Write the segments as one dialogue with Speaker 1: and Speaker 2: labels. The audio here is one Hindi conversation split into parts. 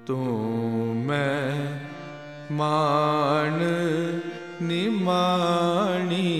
Speaker 1: तू मैं मान निमाणी।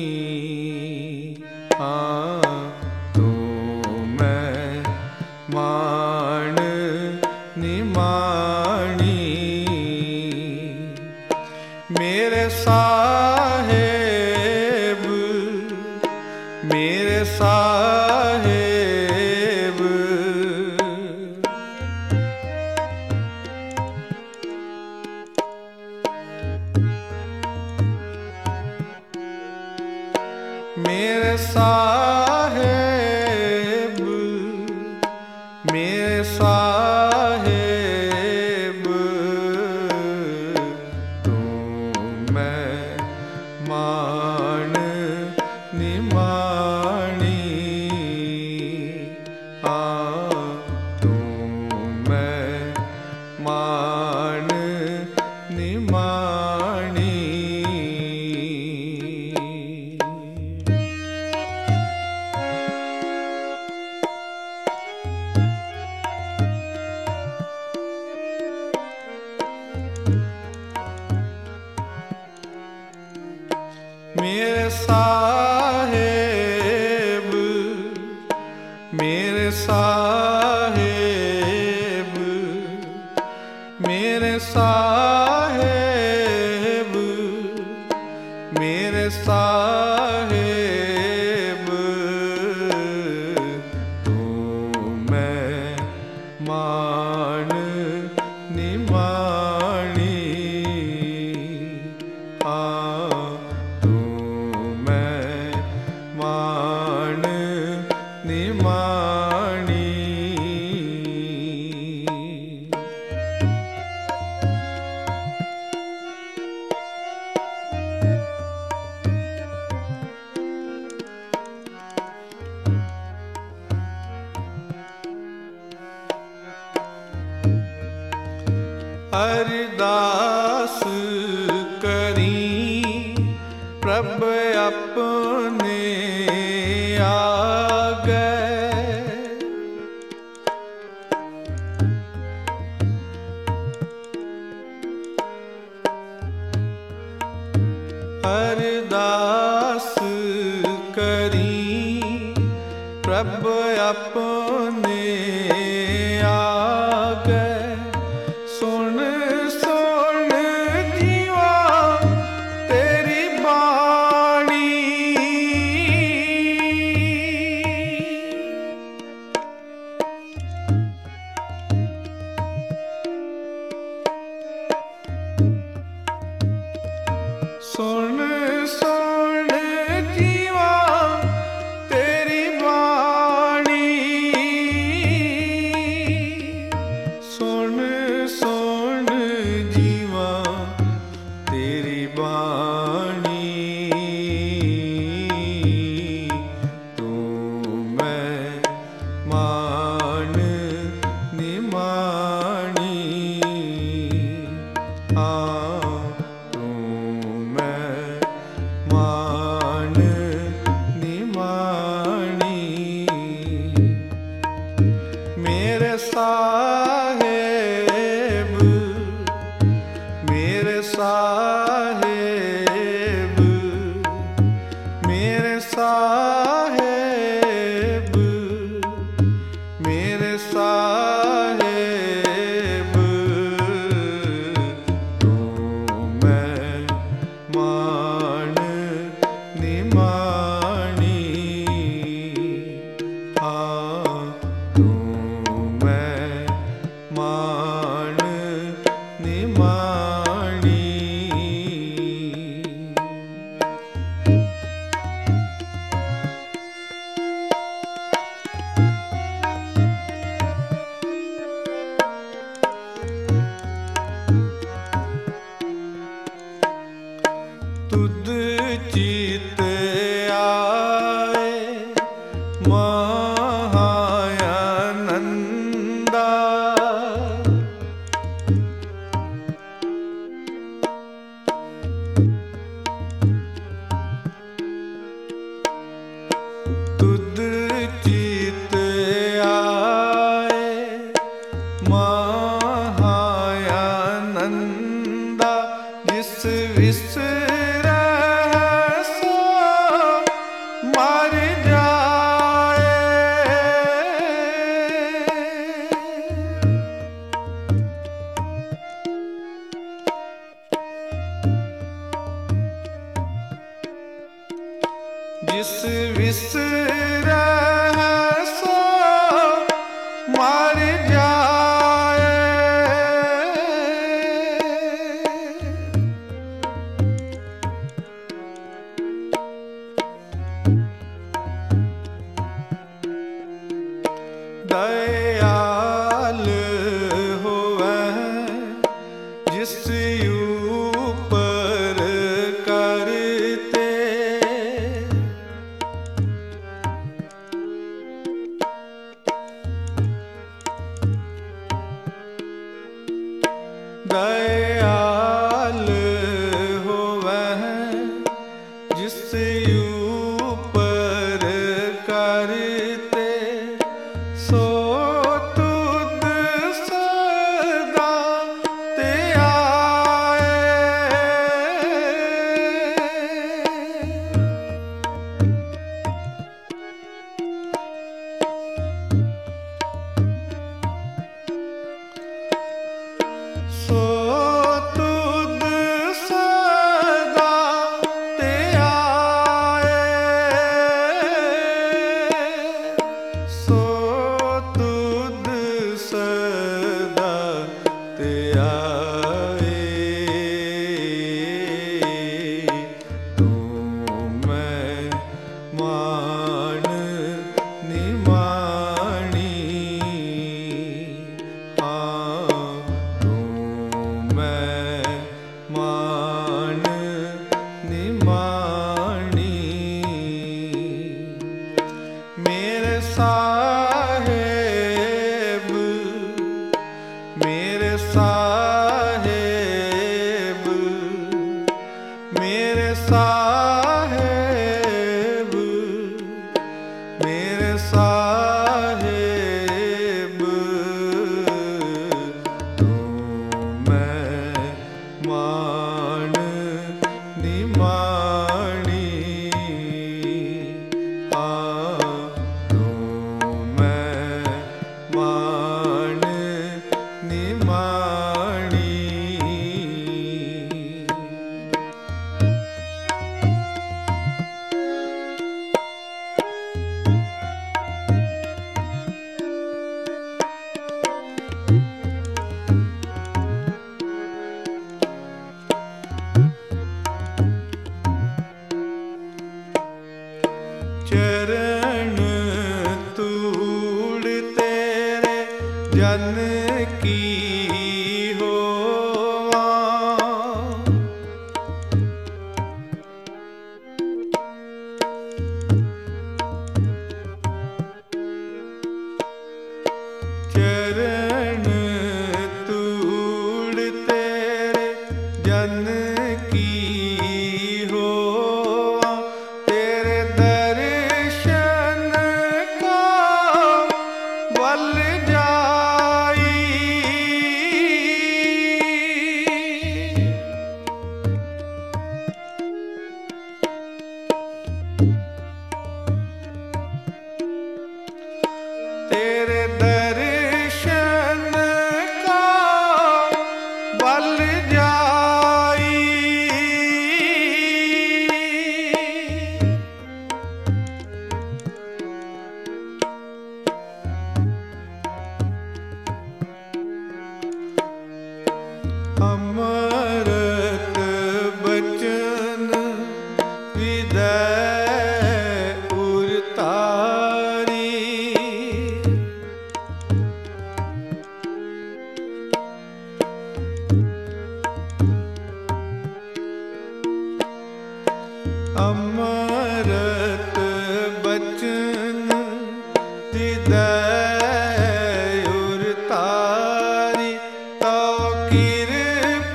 Speaker 1: हाँ तू मैं मान निमाणी। मेरे साहेब मेरे साहेब मेरे साहेब मेरे साहेब तू मैं मान निमाणी। हाँ तू मैं मान निमाणी। मेरे साहेब मेरे साहेब मेरे साहेब मेरे साहेब तू मैं मान निमाणी। हाँ तू मैं मान निमाणी। अरदास करी प्रभ अपने आगे। अरदास करी प्रभ अपने आगे। सुन सुन विसरै सो मर जाए। जिस विसरै सो मर जाए। दयाल होवे जिस ऊपर करते। दयाल होवे जिस ऊपर करते। सो तुद सदा ते आए। सो तुद सदा ते आए। सो तुद सदा ते आए। तू मैं मान निमाणी। तू मैं मान निमाणी। मेरे साहेब मेरे साहेब मेरे साहेब मेरे साहेब। तू मैं मान निमाणी। तू मैं मान निमाणी। चरण तूड़ तेरे जन की होवा। चरण तूड़ तेरे जन की होवा। तेरे दर्शन का बल जाई। तेरे दर्शन का बल जाई। अमृत बचन हृदय उरतारी। अमृत बचन हृदय उरतारी। तो कृपा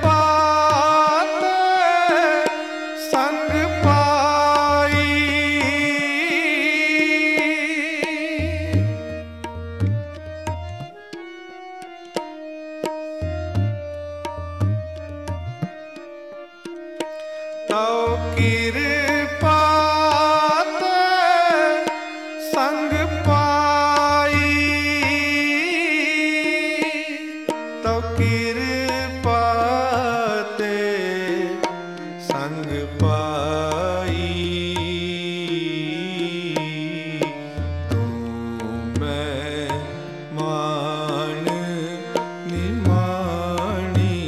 Speaker 1: किरपा ते संग पाई, तू मैं मान निमाणी,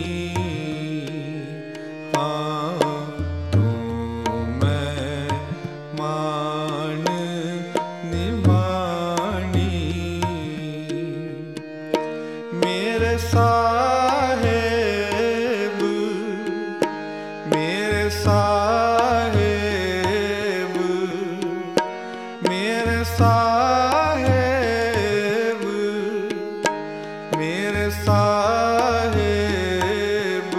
Speaker 1: हाँ तू मैं मान निमाणी। मेरे साहेब, मेरे साहेब, मेरे साहेब, मेरे साहेब,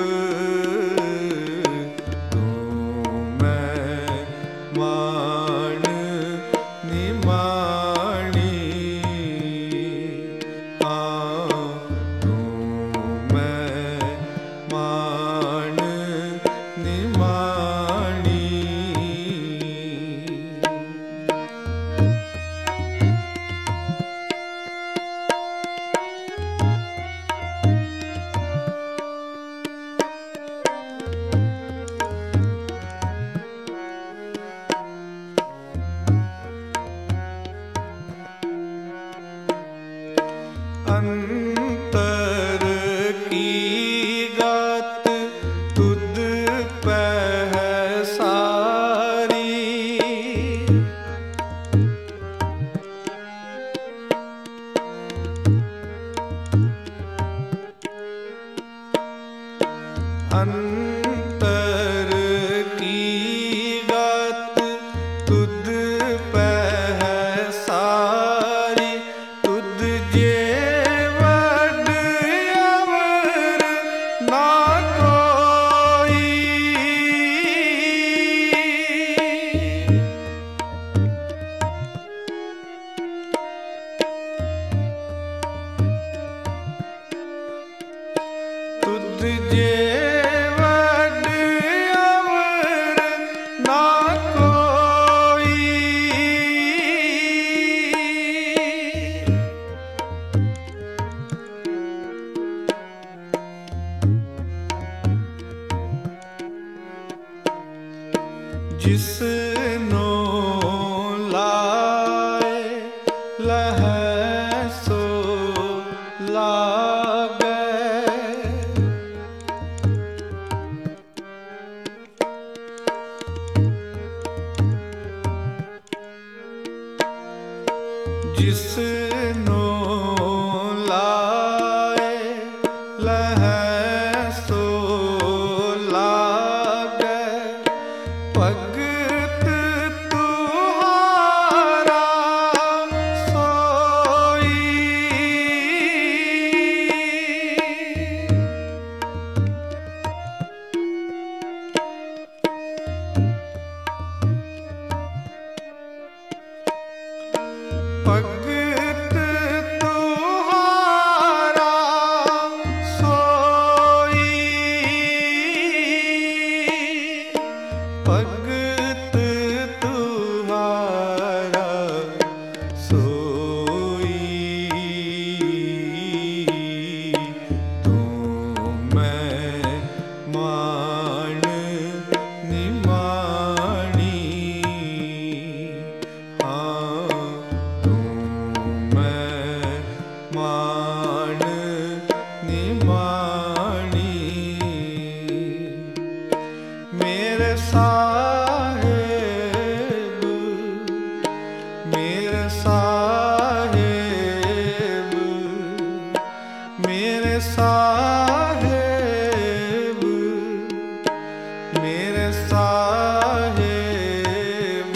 Speaker 1: तू मैं मान निमाणी, हाँ तू मैं मान निमाणी। अंतर की गात तुद पे है सारी, अंतर की गात तुद पे है सारी, तुद जे ना कोई, तुद जे वड अवर ना कोई, जिसनो लाए लह सो लागे, जिसनो लाए लह सो लागे, भगत तुहारा सोई, भगत तुहारा सोई, भगत तुहारा सोई, तू मैं मान निमाणी, हाँ तू मैं मान निमाणी। मेरे साहेब, मेरे साहेब, मेरे साहेब, मेरे साहेब,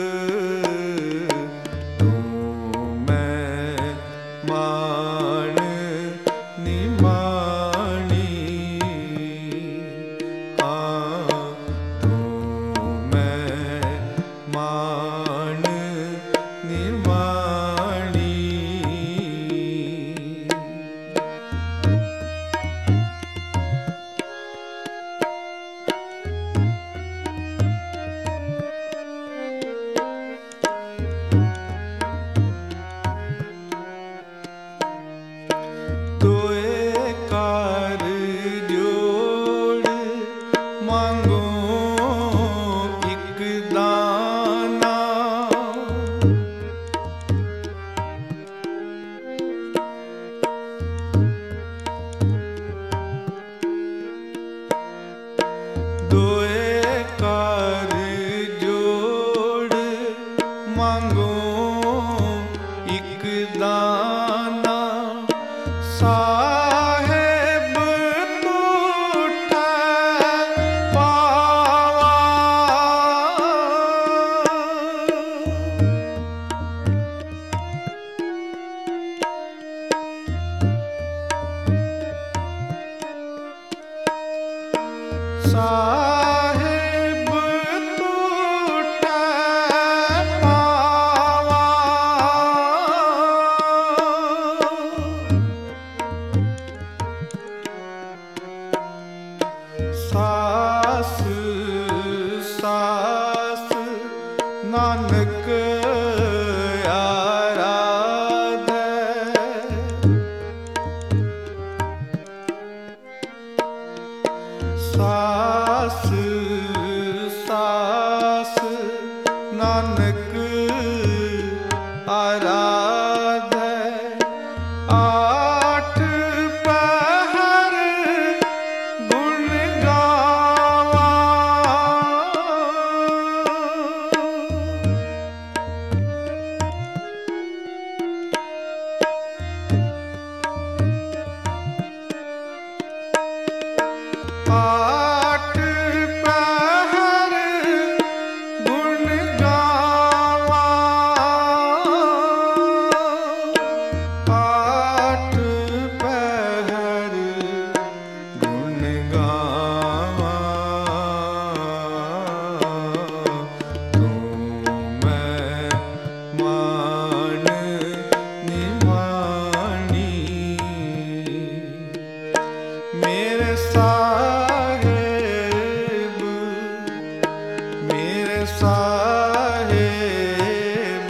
Speaker 1: तू मैं मान निमाणी, हाँ तू मैं मान निमाणी। साहिब टूटे पावा, सास सास नानक आराधे, सास सास नानक आराधे। आठ पहर गुण गावा, आठ पहर गुण गावा, आठ पहर गुण गावा। तुम मान निमानी, मेरे साहेब, मेरे साहेब,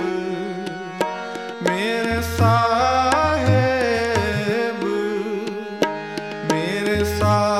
Speaker 1: मेरे साहेब, मेरे साहेब।